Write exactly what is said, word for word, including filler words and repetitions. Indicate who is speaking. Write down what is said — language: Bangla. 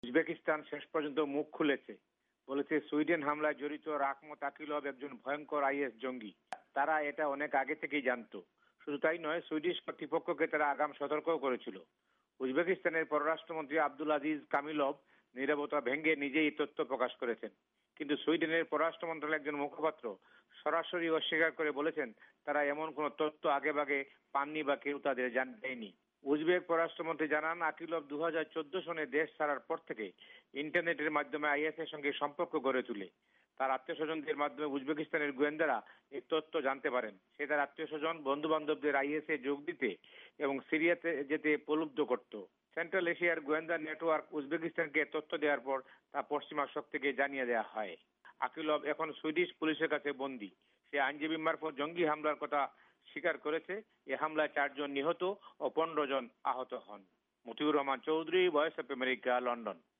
Speaker 1: উজবেকিস্তান শেষ পর্যন্ত মুখ খুলেছে, বলেছে সুইডেন হামলায় জড়িত রাহমত আকিলভ একজন ভয়ঙ্কর আইএস জঙ্গি। তারা এটা অনেক আগে থেকেই জানতো। শুধু তাই নয়, সুইডিশ কর্তৃপক্ষকে তারা আগাম সতর্কও করেছিল। উজবেকিস্তানের পররাষ্ট্রমন্ত্রী আব্দুল আজিজ কামিলভ নীরবতা ভেঙে নিজেই এই তথ্য প্রকাশ করেছেন। কিন্তু সুইডেনের পররাষ্ট্র মন্ত্রণালয়ের একজন মুখপাত্র সরাসরি অস্বীকার করে বলেছেন তারা এমন কোন তথ্য আগেভাগে পাননি বা কেউ তাদের জানায়নি। উজবেক পররাষ্ট্রমন্ত্রী জানান, আকিলভ দু হাজার চোদ্দ সনে দেশ ছাড়ার পর থেকে ইন্টারনেটের মাধ্যমে আইএস এর সঙ্গে সম্পর্ক গড়ে তোলে। তার আত্মীয় স্বজনদের মাধ্যমে উজবেকিস্তানের গোয়েন্দারা এই তথ্য জানতে পারেন। সে তার আত্মীয় স্বজন বন্ধু বান্ধবদের আইএস এ যোগ দিতে এবং সিরিয়াতে যেতে প্রলুব্ধ করত। সেন্ট্রাল এশিয়ার গোয়েন্দা নেটওয়ার্ক উজবেকিস্তানকে তথ্য দেওয়ার পর তা পশ্চিমা শক্তিকে জানিয়ে দেওয়া হয়। আকিলভ এখন সুইডিশ পুলিশের কাছে বন্দী। সে আইনজীবী মারফত জঙ্গি হামলার কথা স্বীকার করেছে। এ হামলায় চারজন নিহত ও পনেরো জন আহত হন। Motiur Rahman Chowdhury, Voice of America, London.